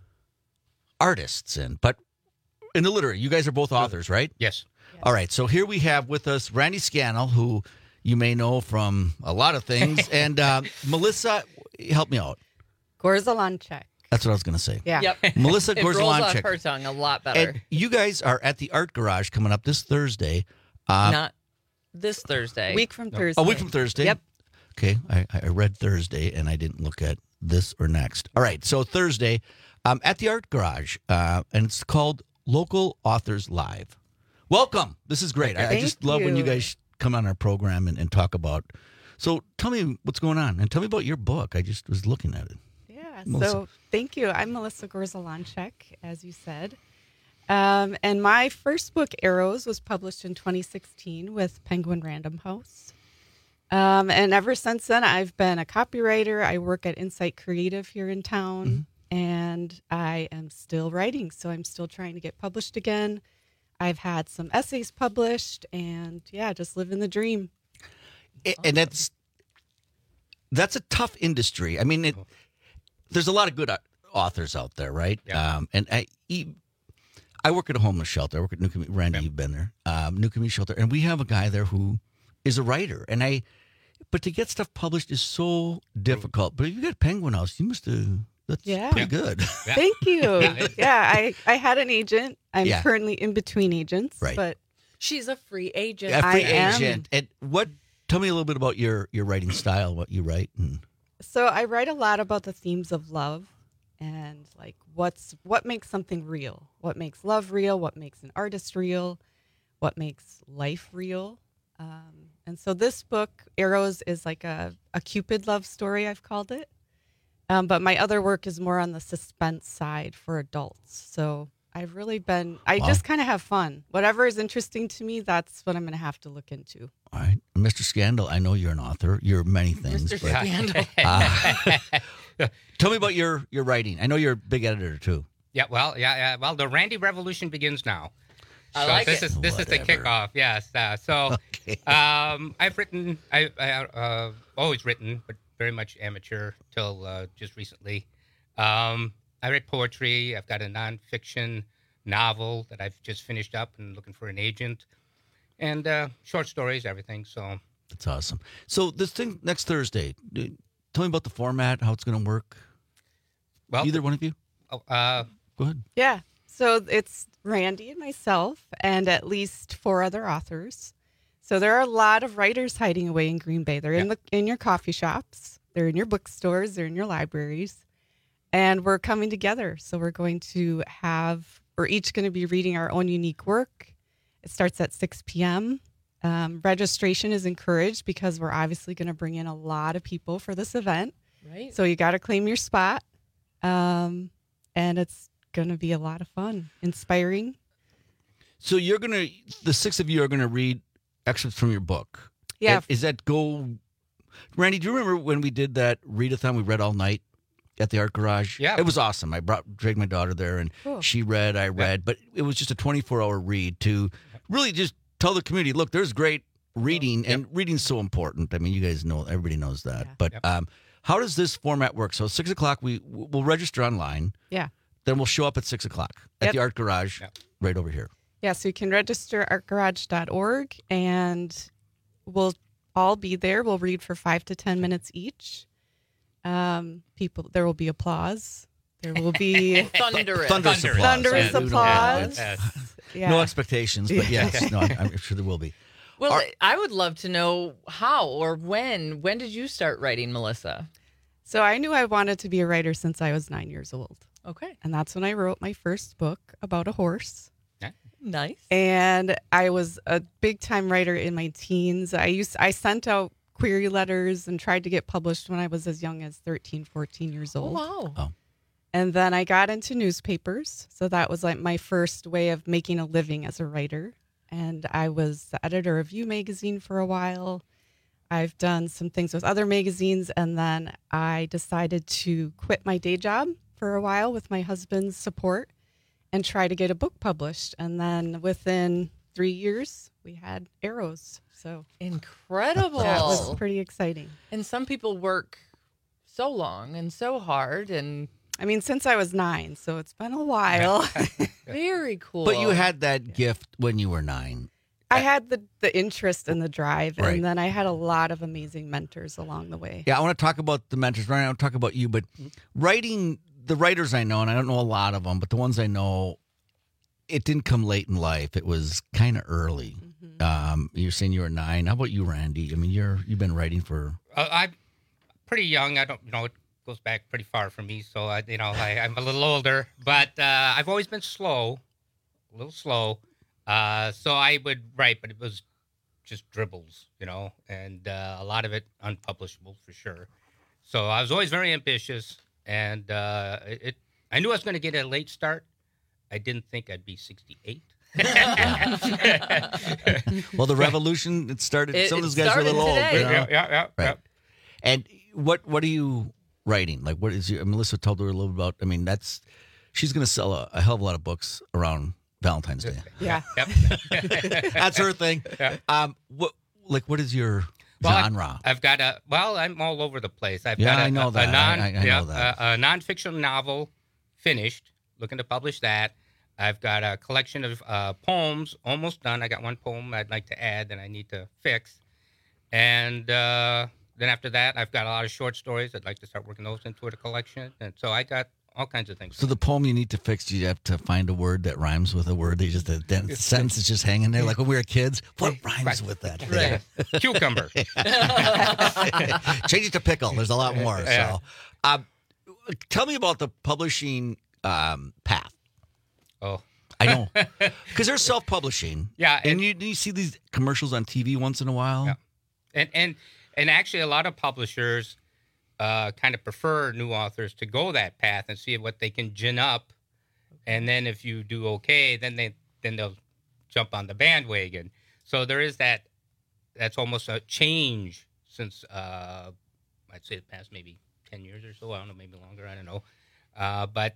artists but in the literary. You guys are both authors, right? Yes. All right. So here we have with us Randy Scannell, who you may know from a lot of things, and Melissa, help me out. Gorzolanchek. That's what I was going to say. Yeah. Yep. Melissa It rolls off Gorzolanchek. her tongue a lot better. And you guys are at the Art Garage coming up this Thursday. Not this Thursday. Week from Thursday. A week from Thursday? Yep. Okay. I read Thursday, and I didn't look at this or next. All right. So Thursday at the Art Garage, and it's called Local Authors Live. Welcome. This is great. I just love when you guys come on our program and talk about. So tell me what's going on, and tell me about your book. I just was looking at it. Melissa. So thank you. I'm Melissa Gorzolanchek, as you said. And my first book, Arrows, was published in 2016 with Penguin Random House. And ever since then, I've been a copywriter. I work at Insight Creative here in town, and I am still writing. So I'm still trying to get published again. I've had some essays published, and just living the dream. And that's a tough industry. I mean, there's a lot of good authors out there, right? Yeah. And I work at a homeless shelter. I work at New Community. Randy, you've been there. New Community Shelter. And we have a guy there who is a writer. But to get stuff published is so difficult. But if you got Penguin House, you must have, that's pretty good. Thank you. I had an agent. I'm currently in between agents. Right. But she's a free agent. A free agent. And tell me a little bit about your writing style, what you write. So I write a lot about the themes of love and like what makes something real, what makes love real, what makes an artist real, what makes life real. And so this book, Arrows, is like a Cupid love story, I've called it. But my other work is more on the suspense side for adults. So I've really just kind of have fun. Whatever is interesting to me, that's what I'm going to have to look into. All right. Mr. Scandal, I know you're an author. You're many things. Mr. Scandal. Tell me about your writing. I know you're a big editor, too. Well, the Randy Revolution begins now. I like this it. This is the kickoff, yes. I've written, I've always written, but very much amateur till just recently. I read poetry. I've got a nonfiction novel that I've just finished up and looking for an agent. And short stories, everything. So that's awesome. So this thing next Thursday, tell me about the format, how it's going to work. Well, either one of you. Go ahead. Yeah. So it's Randy and myself, and at least 4 other authors. So there are a lot of writers hiding away in Green Bay. They're in your coffee shops, they're in your bookstores, they're in your libraries, and we're coming together. So we're each going to be reading our own unique work. It starts at 6 p.m. Registration is encouraged because we're obviously going to bring in a lot of people for this event. Right. So you got to claim your spot. And it's going to be a lot of fun, inspiring. So the 6 of you are going to read excerpts from your book. Yeah. Randy, do you remember when we did that readathon? We read all night at the Art Garage. Yeah. It was awesome. I dragged my daughter there, and she read, I read, but it was just a 24-hour read to really just tell the community, look, there's great reading, and reading's so important. I mean, you guys know, everybody knows that. But how does this format work? So 6 o'clock, we'll register online. Yeah. Then we'll show up at 6 o'clock at the Art Garage right over here. Yeah, so you can register at artgarage.org, and we'll all be there. We'll read for 5 to 10 minutes each. There will be applause. There will be thunderous Thunderous thunderous applause. Yeah. No expectations, but yes, no, I'm sure there will be. Well, I would love to know how or when. When did you start writing, Melissa? So I knew I wanted to be a writer since I was 9 years old. Okay. And that's when I wrote my first book about a horse. Nice. And I was a big time writer in my teens. I sent out query letters and tried to get published when I was as young as 13, 14 years old. Oh, wow. And then I got into newspapers. So that was like my first way of making a living as a writer. And I was the editor of You magazine for a while. I've done some things with other magazines. And then I decided to quit my day job for a while with my husband's support and try to get a book published. And then within 3 years, we had Arrows. So incredible. That was pretty exciting. And some people work so long and so hard. And I mean, since I was 9, so it's been a while. Very cool. But you had that gift when you were 9. I had the interest and the drive, Right. and then I had a lot of amazing mentors along the way. Yeah, I want to talk about the mentors. Right now, I want to talk about you, but writing, the writers I know, and I don't know a lot of them, but the ones I know, it didn't come late in life. It was kind of early. You're saying you were 9. How about you, Randy? I mean, you've been writing for... I'm pretty young. I don't know. It goes back pretty far for me, so I'm a little older. But I've always been a little slow. So I would write, but it was just dribbles, and a lot of it unpublishable for sure. So I was always very ambitious, and I knew I was going to get a late start. I didn't think I'd be 68. Well, the revolution, it started. Some of those guys were a little old. Yeah. Right. And what are you writing? Like, what is Melissa told her a little bit about? I mean, she's going to sell a hell of a lot of books around Valentine's Day. Yeah. Yep. That's her thing. Yeah. What is your genre? I've got I'm all over the place. I know that. I know that. A nonfiction novel finished, looking to publish that. I've got a collection of poems almost done. I got one poem I'd like to add that I need to fix. And then after that, I've got a lot of short stories. I'd like to start working those into a collection. And so I got all kinds of things. So the poem you need to fix, you have to find a word that rhymes with a word. The sentence is just hanging there. Like when we were kids, what rhymes with that? Right. Cucumber. Change it to pickle. There's a lot more. Yeah. So tell me about the publishing path. Oh. I know. Because they're self-publishing. Yeah. And you see these commercials on TV once in a while. Yeah. And actually a lot of publishers kind of prefer new authors to go that path and see what they can gin up. And then if you do okay, then they'll jump on the bandwagon. So there is that's almost a change since I'd say the past maybe 10 years or so. I don't know, maybe longer. I don't know. But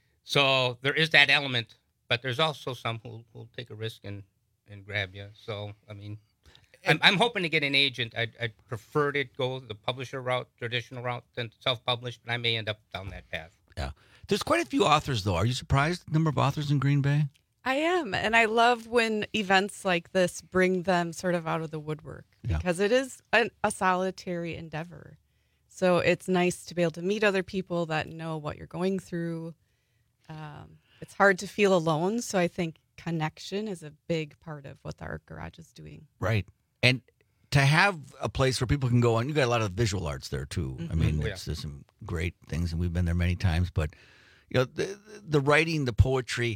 so there is that element, but there's also some who'll take a risk and grab you. So, I mean, I'm hoping to get an agent. I'd prefer to go the publisher route, traditional route, than self-published, but I may end up down that path. Yeah. There's quite a few authors, though. Are you surprised the number of authors in Green Bay? I am. And I love when events like this bring them sort of out of the woodwork because it is a solitary endeavor. So it's nice to be able to meet other people that know what you're going through. It's hard to feel alone. So I think connection is a big part of what the Art Garage is doing. Right. And to have a place where people can go, and you got a lot of visual arts there too. I mean, there's some great things, and we've been there many times. But the writing, the poetry,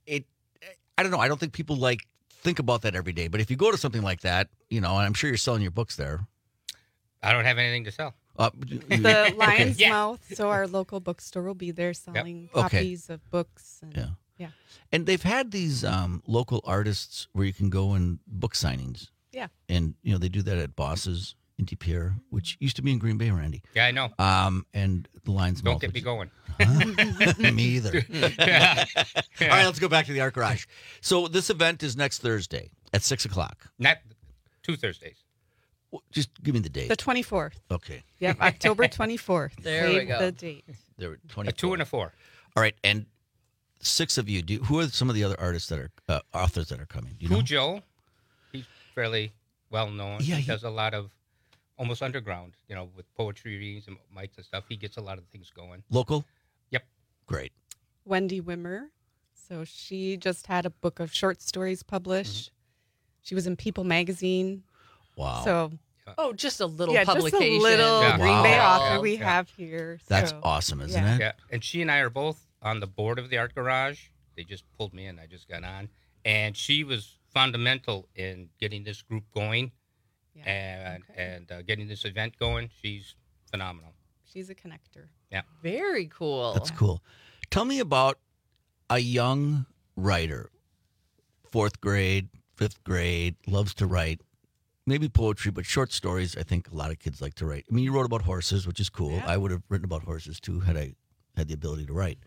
I don't know. I don't think people think about that every day. But if you go to something like that, and I'm sure you're selling your books there. I don't have anything to sell. The Lion's Mouth, so our local bookstore will be there selling copies of books. And, And they've had these local artists where you can go and book signings. Yeah. And, they do that at Boss's in De Pere, which used to be in Green Bay, Randy. Yeah, I know. And the Lion's Don't Mouth. Get me going. Me either. All right, let's go back to the Art Garage. So this event is next Thursday at 6 o'clock. Not 2 Thursdays. Just give me the date. The 24th. Okay. Yep, October 24th. There we go. The date. There were 24. A 2 and a 4. All right, and 6 of you. Who are some of the other artists that are authors that are coming? Do you know? Cujo, he's fairly well known. Yeah, he does a lot of almost underground, with poetry readings and mics and stuff. He gets a lot of things going. Local? Yep. Great. Wendy Wimmer. So she just had a book of short stories published. She was in People magazine. Wow. So just a little just publication. a little Green Bay author we Yeah. have here. That's So, awesome, isn't yeah. it? Yeah, and she and I are both on the board of the Art Garage. They just pulled me in. I just got on. And she was fundamental in getting this group going and getting this event going. She's phenomenal. She's a connector. Yeah. Very cool. That's cool. Tell me about a young writer, 4th grade, 5th grade, loves to write, maybe poetry, but short stories. I think a lot of kids like to write. I mean, you wrote about horses, which is cool. Yeah. I would have written about horses too had I had the ability to write.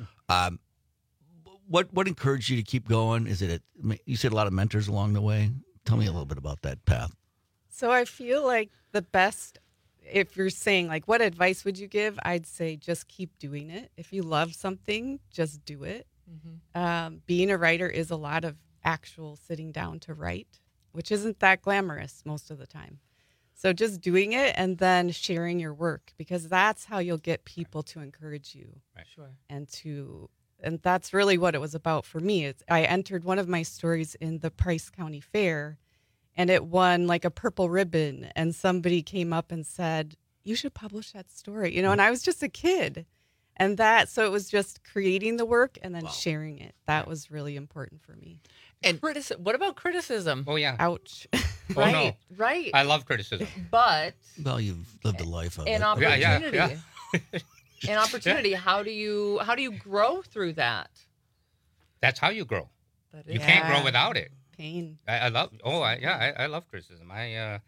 What encouraged you to keep going? Is it you said a lot of mentors along the way? Tell me a little bit about that path. So I feel like the best, if you're saying like, what advice would you give? I'd say just keep doing it. If you love something, just do it. Being a writer is a lot of actual sitting down to write, which isn't that glamorous most of the time. So just doing it and then sharing your work, because that's how you'll get people to encourage you. Right. Sure. And that's really what it was about for me. I entered one of my stories in the Price County Fair, and it won like a purple ribbon. And somebody came up and said, "You should publish that story," And I was just a kid, so it was just creating the work and then sharing it. That was really important for me. And what about criticism? Oh, yeah. Ouch. Oh, no. Right. I love criticism. But Well, you've lived a life of an it. opportunity. Yeah. An opportunity. How do you grow through that? That's how you grow. That You can't grow without it. Pain. I love. I love criticism. And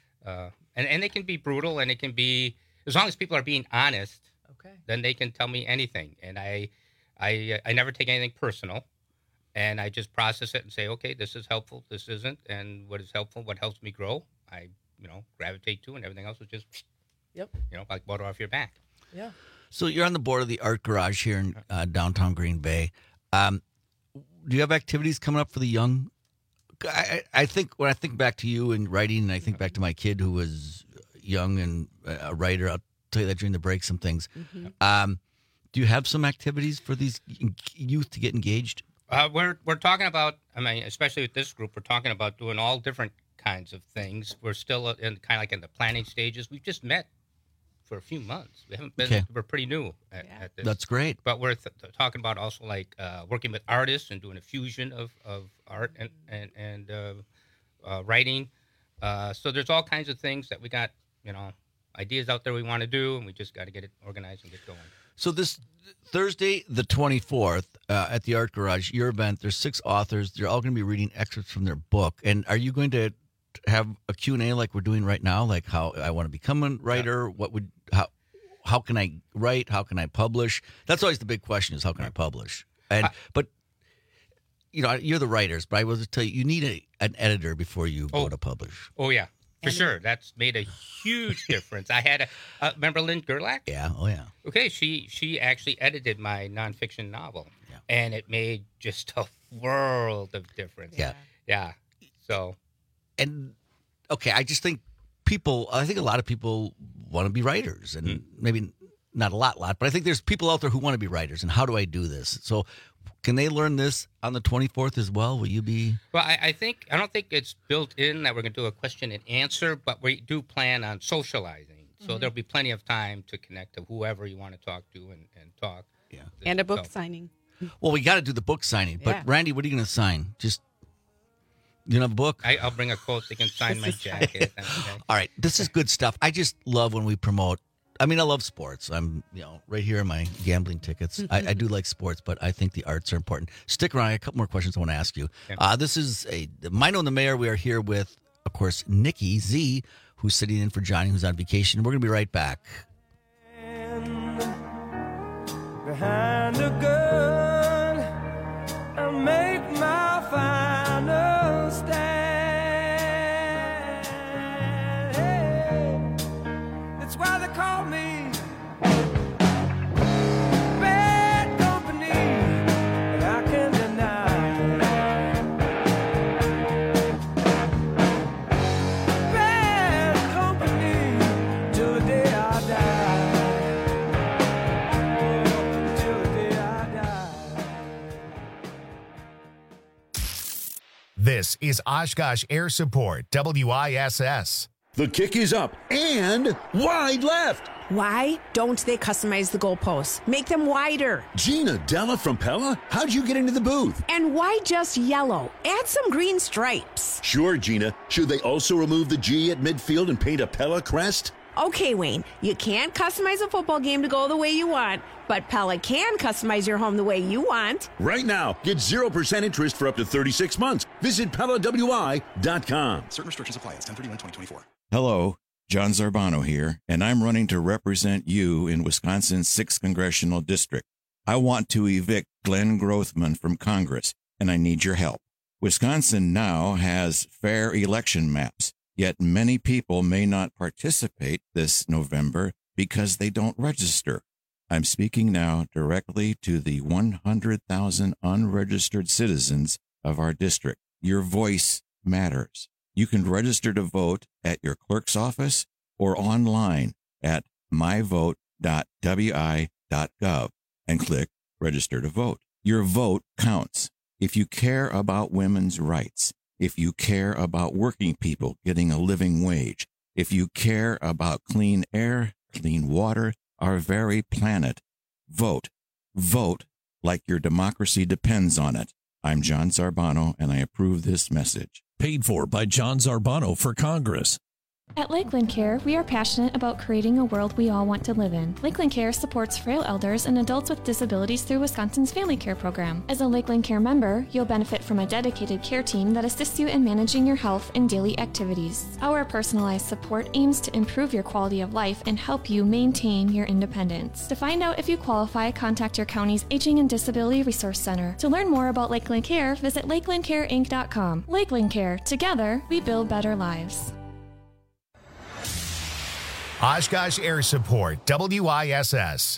it can be brutal, and it can be, as long as people are being honest. Okay. Then they can tell me anything, and I never take anything personal, and I just process it and say, okay, this is helpful, this isn't, and what is helpful, what helps me grow, I gravitate to, and everything else is just, like water off your back. Yeah. So you're on the board of the Art Garage here in downtown Green Bay. Do you have activities coming up for the young? I think when I think back to you and writing, and I think back to my kid who was young and a writer, I'll tell you that during the break, some things. Do you have some activities for these youth to get engaged? We're talking about, especially with this group, we're talking about doing all different kinds of things. We're still in in the planning stages. We've just met for a few months. We haven't been. Okay. We're pretty new at this. That's great. But we're talking about also working with artists and doing a fusion of art and writing. So there's all kinds of things that we got, ideas out there we want to do, and we just got to get it organized and get going. So this Thursday, the 24th, at the Art Garage, your event, there's 6 authors. They're all going to be reading excerpts from their book. And are you going to have a Q&A like we're doing right now, like how I want to become a writer? How can I write? How can I publish? That's always the big question, is how can I publish? But you're the writers, but I will just tell you need an editor before you go to publish. Oh, yeah. For sure. That's made a huge difference. I had remember Lynn Gerlach? Yeah. Oh, yeah. Okay. She actually edited my nonfiction novel, and it made just a world of difference. Yeah. Yeah. So. And, okay, I just think I think a lot of people want to be writers, and maybe not a lot, but I think there's people out there who want to be writers, and how do I do this? So can they learn this on the 24th as well? Will you be? Well, I don't think it's built in that we're going to do a question and answer, but we do plan on socializing. So there'll be plenty of time to connect to whoever you want to talk to and talk. Yeah. And a book signing. Well, we got to do the book signing. But, Randy, what are you going to sign? You don't have a book? I'll bring a quote. They can sign my jacket. All right. This is good stuff. I just love when we promote. I love sports. I'm, right here in my gambling tickets. I do like sports, but I think the arts are important. Stick around. I have a couple more questions I want to ask you. This is Mino and the Mayor. We are here with, of course, Nikki Z, who's sitting in for Johnny, who's on vacation. We're going to be right back. Behind a gun, I make my final stand. Hey, that's why they call me bad company, and I can't deny bad company till the day I die. Till the day is Oshkosh Air Support, WISS. The kick is up and wide left. Why don't they customize the goalposts? Make them wider. Gina Della from Pella, how'd you get into the booth? And why just yellow? Add some green stripes. Sure, Gina. Should they also remove the G at midfield and paint a Pella crest? Okay, Wayne, you can't customize a football game to go the way you want, but Pella can customize your home the way you want. Right now, get 0% interest for up to 36 months. Visit PellaWI.com. Certain restrictions apply. It's 10/31/2024. Hello, John Zarbano here, and I'm running to represent you in Wisconsin's 6th Congressional District. I want to evict Glenn Grothman from Congress, and I need your help. Wisconsin now has fair election maps, yet many people may not participate this November because they don't register. I'm speaking now directly to the 100,000 unregistered citizens of our district. Your voice matters. You can register to vote at your clerk's office or online at myvote.wi.gov and click Register to Vote. Your vote counts. If you care about women's rights, if you care about working people getting a living wage, if you care about clean air, clean water, our very planet, vote. Vote like your democracy depends on it. I'm John Zarbano, and I approve this message. Paid for by John Zarbano for Congress. At Lakeland Care, we are passionate about creating a world we all want to live in. Lakeland Care supports frail elders and adults with disabilities through Wisconsin's Family Care Program. As a Lakeland Care member, you'll benefit from a dedicated care team that assists you in managing your health and daily activities. Our personalized support aims to improve your quality of life and help you maintain your independence. To find out if you qualify, contact your county's Aging and Disability Resource Center. To learn more about Lakeland Care, visit lakelandcareinc.com. Lakeland Care. Together, we build better lives. Oshkosh Air Support, WISS.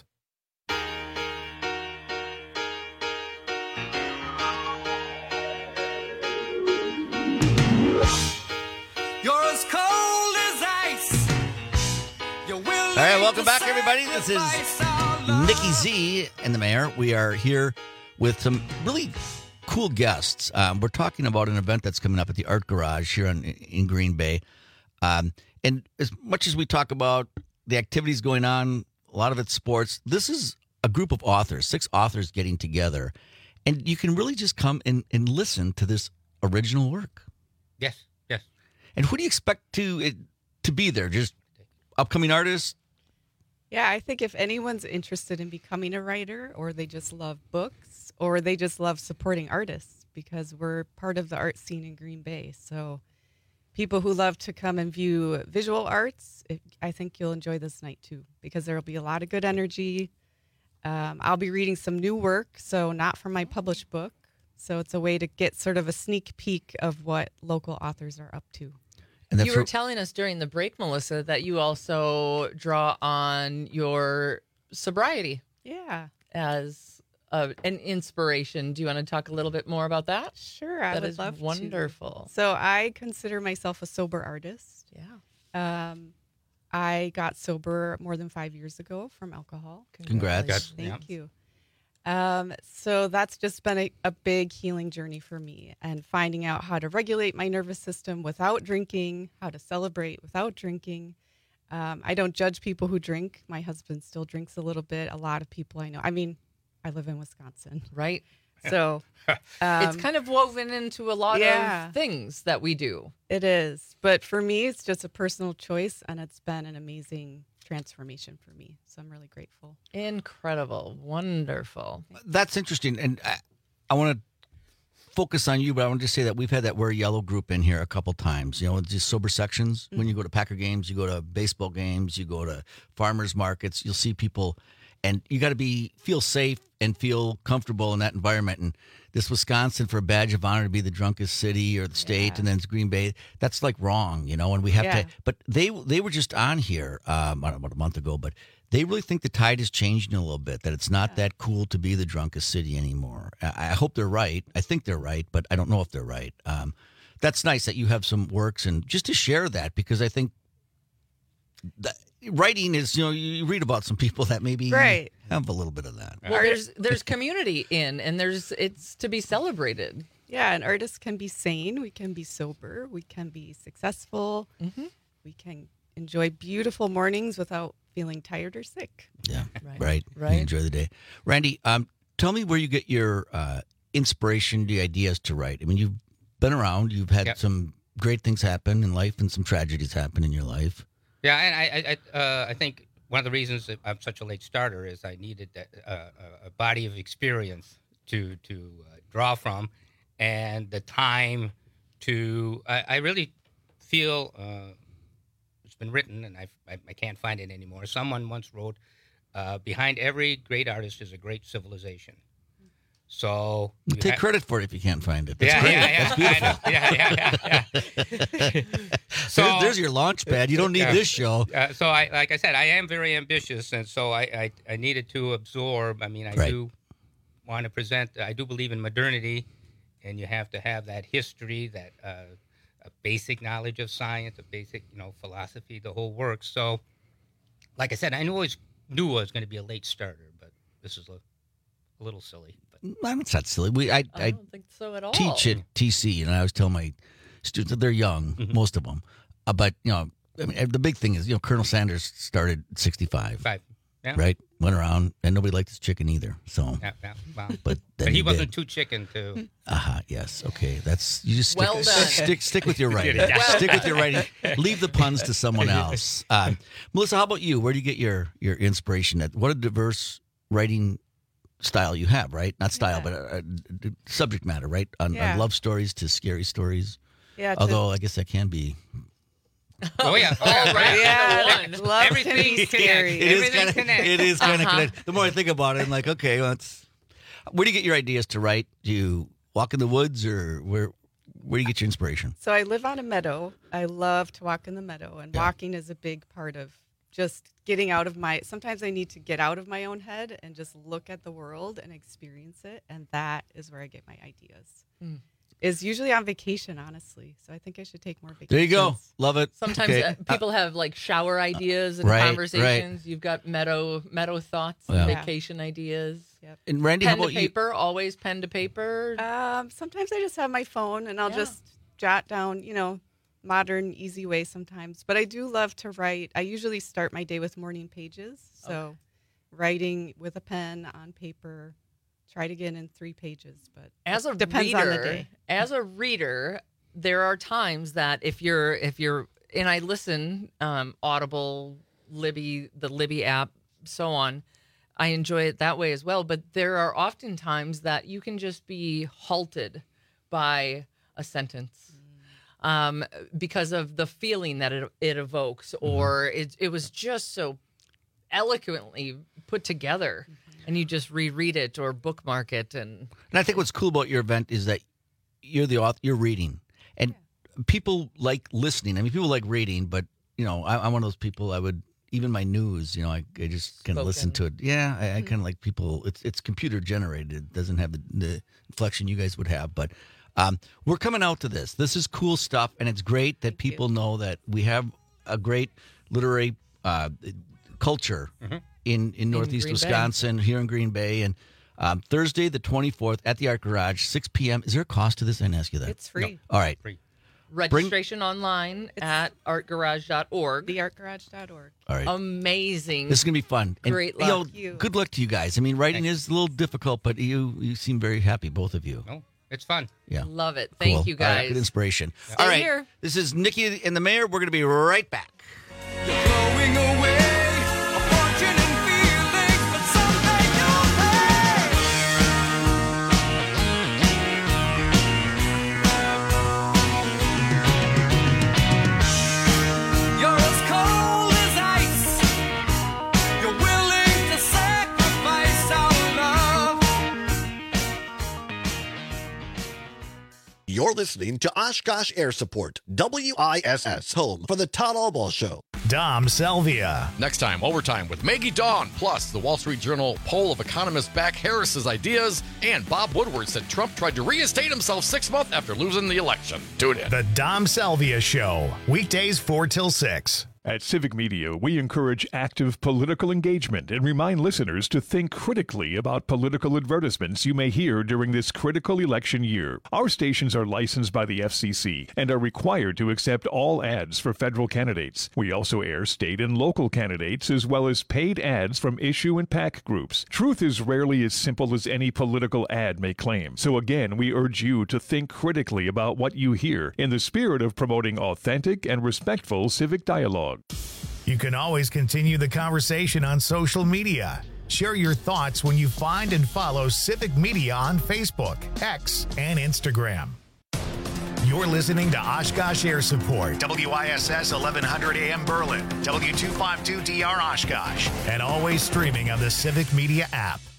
You're as cold as ice. You're willing. All right, welcome back, everybody. This is Nikki Z and the Mayor. We are here with some really cool guests. We're talking about an event that's coming up at the Art Garage here in Green Bay. And as much as we talk about the activities going on, a lot of it's sports, this is a group of authors, 6 authors getting together. And you can really just come and listen to this original work. Yes, yes. And who do you expect to be there? Just upcoming artists? Yeah, I think if anyone's interested in becoming a writer, or they just love books, or they just love supporting artists, because we're part of the art scene in Green Bay. So people who love to come and view visual arts, I think you'll enjoy this night too, because there will be a lot of good energy. I'll be reading some new work, so not from my published book. So it's a way to get sort of a sneak peek of what local authors are up to. And you were telling us during the break, Melissa, that you also draw on your sobriety. Yeah. As an inspiration. Do you want to talk a little bit more about that? Sure, I would love wonderful. To. So I consider myself a sober artist. Yeah. I got sober more than 5 years ago from alcohol. Congrats. Thank you. So that's just been a big healing journey for me, and finding out how to regulate my nervous system without drinking, how to celebrate without drinking. I don't judge people who drink. My husband still drinks a little bit. A lot of people I know. I mean, I live in Wisconsin. Right. So it's kind of woven into a lot of things that we do. It is. But for me, it's just a personal choice, and it's been an amazing transformation for me. So I'm really grateful. Incredible. Wonderful. That's interesting. And I want to focus on you, but I want to just say that we've had that Wear Yellow group in here a couple times, just sober sections. Mm-hmm. When you go to Packer games, you go to baseball games, you go to farmers markets, you'll see people. And you got to feel safe and feel comfortable in that environment. And this Wisconsin, for a badge of honor to be the drunkest city or the state, and then it's Green Bay, that's like wrong, And we have to. But they were just on here about a month ago. But they really think the tide is changing a little bit. That it's not that cool to be the drunkest city anymore. I hope they're right. I think they're right, but I don't know if they're right. That's nice that you have some works, and just to share that, because I think that writing is, you read about some people that maybe have a little bit of that. Well, there's community and it's to be celebrated. Yeah, an artist can be sane. We can be sober. We can be successful. Mm-hmm. We can enjoy beautiful mornings without feeling tired or sick. Yeah, right. You enjoy the day. Randy, tell me where you get your inspiration, the ideas to write. I mean, you've been around. You've had some great things happen in life and some tragedies happen in your life. Yeah, and I think one of the reasons that I'm such a late starter is I needed a body of experience to draw from, and the time to. I really feel it's been written, and I can't find it anymore. Someone once wrote, "Behind every great artist is a great civilization." So take credit for it if you can't find it. That's great. That's beautiful. So there's your launch pad. You don't need this show. So like I said, I am very ambitious, and so I needed to absorb. I mean, I do want to present. I do believe in modernity, and you have to have that history, that a basic knowledge of science, a basic philosophy, the whole works. So, like I said, I always knew I was going to be a late starter, but this is a little silly. It's not silly. I don't think so at all. Teach at TC, and I always tell my students that they're young, most of them. But I mean, the big thing is, Colonel Sanders started at 65, right? Went around, and nobody liked his chicken either. So, wow. But he wasn't too chicken to. Yes. Okay. That's you just stick, Well done. stick with your writing. Stick with your writing. Leave the puns to someone else. Melissa, how about you? Where do you get your inspiration? What a diverse writing style you have, right? Not style, but subject matter, right? On love stories to scary stories. Yeah. Although I guess that can be. Oh yeah, right. Yeah, love can be scary. It is kind of connected. The more I think about it, I'm like, okay, where do you get your ideas to write? Do you walk in the woods, or where do you get your inspiration? So I live on a meadow. I love to walk in the meadow, and walking is a big part of just getting out of sometimes I need to get out of my own head and just look at the world and experience it. And that is where I get my ideas. Is usually on vacation, honestly. So I think I should take more vacations. There you go. Love it. Sometimes people have like shower ideas and conversations. Right. You've got meadow thoughts, vacation ideas. Yep. And Randy, pen how about to paper, always pen to paper. Sometimes I just have my phone and I'll just jot down, modern, easy way sometimes. But I do love to write. I usually start my day with morning pages. So writing with a pen on paper, try to get in 3 pages, but it depends on the day. As a reader, there are times that if you're and I listen, Audible, Libby, the Libby app, so on, I enjoy it that way as well. But there are often times that you can just be halted by a sentence. Because of the feeling that it evokes, or it was just so eloquently put together, and you just reread it or bookmark it. And I think what's cool about your event is that you're the author, you're reading, and people like listening. I mean, people like reading, but I'm one of those people. I would even my news. I just kind of listen to it. Yeah, I kind of like people. It's computer generated. It doesn't have the inflection you guys would have, but. We're coming out to this. This is cool stuff, and it's great that people know that we have a great literary culture in Northeast Wisconsin, here in Green Bay. And Thursday, the 24th, at the Art Garage, 6 p.m. Is there a cost to this? I didn't ask you that. It's free. No. All right. Free. Registration online at artgarage.org. Theartgarage.org. All right. Amazing. This is going to be fun. And, great luck. Good luck to you guys. I mean, writing is a little difficult, but you seem very happy, both of you. No. It's fun. Yeah. Love it. Thank you, guys. All right, good inspiration. Stay All right. here. This is Nikki and the Mayor. We're going to be right back. Blowing away a fortune and feelings, but someday you'll pay. You're as cold as ice. You're willing to sacrifice our love. You're listening to Oshkosh Air Support, WISS, home for the Todd Albaugh Show. Dom Salvia. Next time, Overtime with Maggie Dawn, plus the Wall Street Journal poll of economists back Harris's ideas, and Bob Woodward said Trump tried to reinstate himself 6 months after losing the election. Tune in. The Dom Salvia Show, weekdays 4 till 6. At Civic Media, we encourage active political engagement and remind listeners to think critically about political advertisements you may hear during this critical election year. Our stations are licensed by the FCC and are required to accept all ads for federal candidates. We also air state and local candidates as well as paid ads from issue and PAC groups. Truth is rarely as simple as any political ad may claim. So again, we urge you to think critically about what you hear in the spirit of promoting authentic and respectful civic dialogue. You can always continue the conversation on social media. Share your thoughts when you find and follow Civic Media on Facebook, X, and Instagram. You're listening to Oshkosh Air Support, WISS 1100 AM Berlin, W252DR Oshkosh, and always streaming on the Civic Media app.